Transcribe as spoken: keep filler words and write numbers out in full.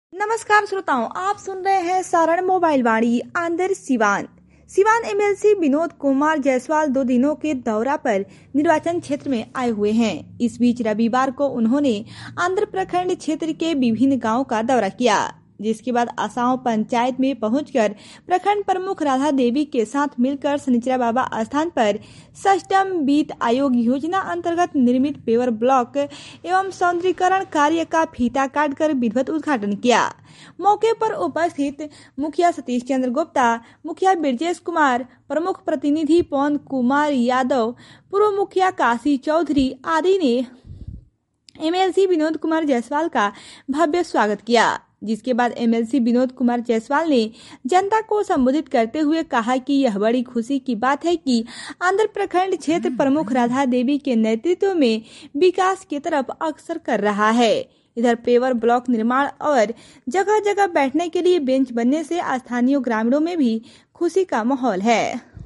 नमस्कार श्रोताओं, आप सुन रहे हैं सारण मोबाइल वाणी आंध्र सिवान। सिवान एमएलसी विनोद कुमार जायसवाल दो दिनों के दौरा पर निर्वाचन क्षेत्र में आए हुए हैं। इस बीच रविवार को उन्होंने आंध्र प्रखंड क्षेत्र के विभिन्न गांवों का दौरा किया, जिसके बाद आसाओं पंचायत में पहुंचकर प्रखंड प्रमुख राधा देवी के साथ मिलकर शनिचरा बाबा स्थान पर सष्टम वित्त आयोग योजना अंतर्गत निर्मित पेवर ब्लॉक एवं सौंदर्यीकरण कार्य का फीता काटकर विधिवत उद्घाटन किया। मौके पर उपस्थित मुखिया सतीश चंद्र गुप्ता, मुखिया ब्रजेश कुमार, प्रमुख प्रतिनिधि पवन कुमार यादव, पूर्व मुखिया काशी चौधरी आदि ने एमएलसी विनोद कुमार जायसवाल का भव्य स्वागत किया। जिसके बाद एमएलसी विनोद कुमार जायसवाल ने जनता को संबोधित करते हुए कहा कि यह बड़ी खुशी की बात है कि आंध्र प्रखंड क्षेत्र प्रमुख राधा देवी के नेतृत्व में विकास की तरफ अग्रसर कर रहा है। इधर पेवर ब्लॉक निर्माण और जगह जगह बैठने के लिए बेंच बनने से स्थानीय ग्रामीणों में भी खुशी का माहौल है।